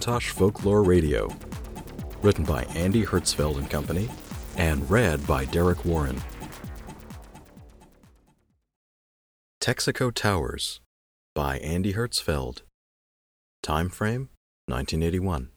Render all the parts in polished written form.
Macintosh Folklore Radio, written by Andy Hertzfeld and Company, and read by Derek Warren. Texaco Towers by Andy Hertzfeld. Time frame, 1981.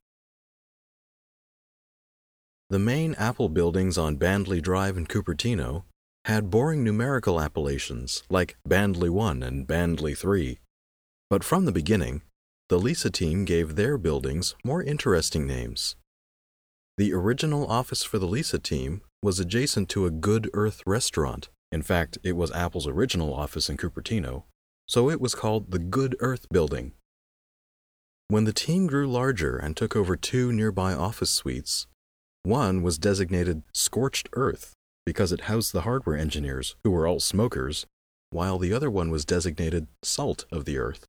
The main Apple buildings on Bandley Drive in Cupertino had boring numerical appellations like Bandley 1 and Bandley 3. But from the beginning, the Lisa team gave their buildings more interesting names. The original office for the Lisa team was adjacent to a Good Earth restaurant. In fact, it was Apple's original office in Cupertino, so it was called the Good Earth Building. When the team grew larger and took over 2 nearby office suites, one was designated Scorched Earth because it housed the hardware engineers who were all smokers, while the other one was designated Salt of the Earth.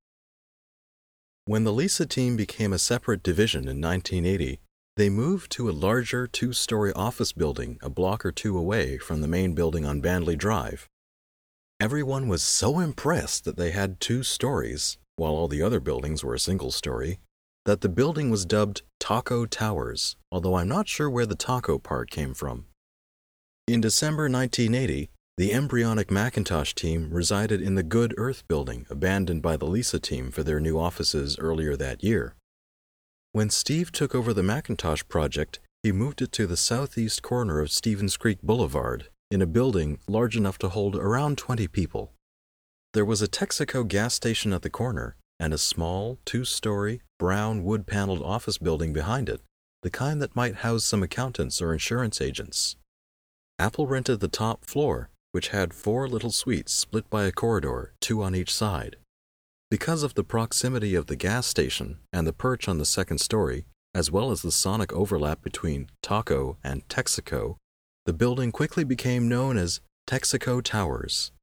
When the Lisa team became a separate division in 1980, they moved to a larger 2-story office building a block or 2 away from the main building on Bandley Drive. Everyone was so impressed that they had 2 stories, while all the other buildings were a single story, that the building was dubbed Taco Towers, although I'm not sure where the taco part came from. In December 1980, the embryonic Macintosh team resided in the Good Earth building abandoned by the Lisa team for their new offices earlier that year. When Steve took over the Macintosh project, he moved it to the southeast corner of Stevens Creek Boulevard, in a building large enough to hold around 20 people. There was a Texaco gas station at the corner, and a small, 2-story, brown wood-paneled office building behind it, the kind that might house some accountants or insurance agents. Apple rented the top floor, which had 4 little suites split by a corridor, 2 on each side. Because of the proximity of the gas station and the perch on the second story, as well as the sonic overlap between Taco and Texaco, the building quickly became known as Texaco Towers.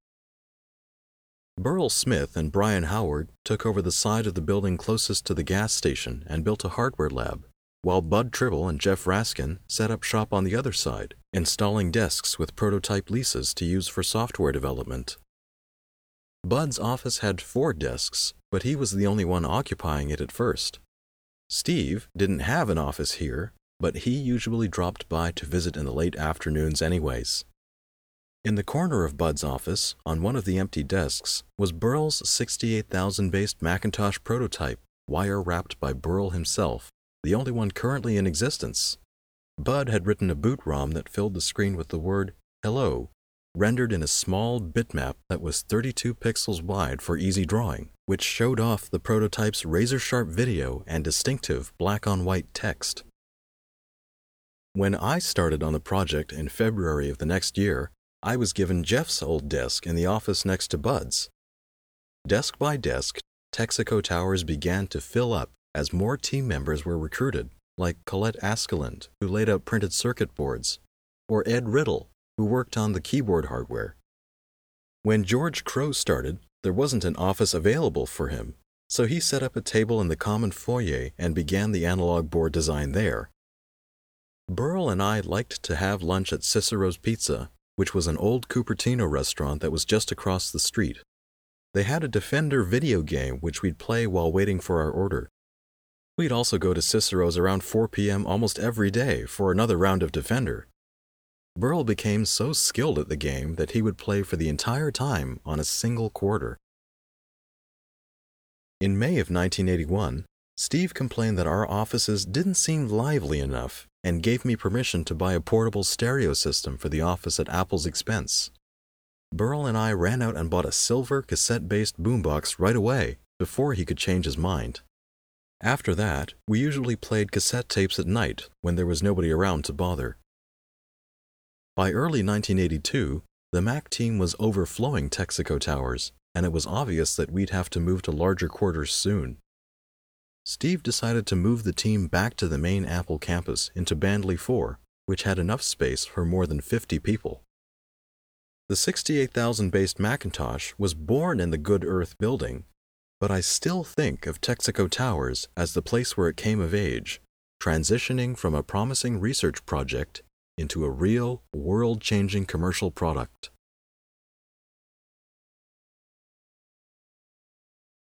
Burl Smith and Brian Howard took over the side of the building closest to the gas station and built a hardware lab, while Bud Tribble and Jeff Raskin set up shop on the other side, installing desks with prototype Lisas to use for software development. Bud's office had 4 desks, but he was the only one occupying it at first. Steve didn't have an office here, but he usually dropped by to visit in the late afternoons anyways. In the corner of Bud's office, on one of the empty desks, was Burl's 68,000-based Macintosh prototype, wire-wrapped by Burl himself, the only one currently in existence. Bud had written a boot ROM that filled the screen with the word "Hello," rendered in a small bitmap that was 32 pixels wide for easy drawing, which showed off the prototype's razor-sharp video and distinctive black-on-white text. When I started on the project in February of the next year, I was given Jeff's old desk in the office next to Bud's. Desk by desk, Texaco Towers began to fill up as more team members were recruited, like Colette Askeland, who laid out printed circuit boards, or Ed Riddle, who worked on the keyboard hardware. When George Crow started, there wasn't an office available for him, so he set up a table in the common foyer and began the analog board design there. Burl and I liked to have lunch at Cicero's Pizza, which was an old Cupertino restaurant that was just across the street. They had a Defender video game which we'd play while waiting for our order. We'd also go to Cicero's around 4 p.m. almost every day for another round of Defender. Burl became so skilled at the game that he would play for the entire time on a single quarter. In May of 1981, Steve complained that our offices didn't seem lively enough and gave me permission to buy a portable stereo system for the office at Apple's expense. Burl and I ran out and bought a silver cassette-based boombox right away before he could change his mind. After that, we usually played cassette tapes at night when there was nobody around to bother. By early 1982, the Mac team was overflowing Texaco Towers, and it was obvious that we'd have to move to larger quarters soon. Steve decided to move the team back to the main Apple campus into Bandley 4, which had enough space for more than 50 people. The 68,000-based Macintosh was born in the Good Earth building, but I still think of Texaco Towers as the place where it came of age, transitioning from a promising research project into a real, world-changing commercial product.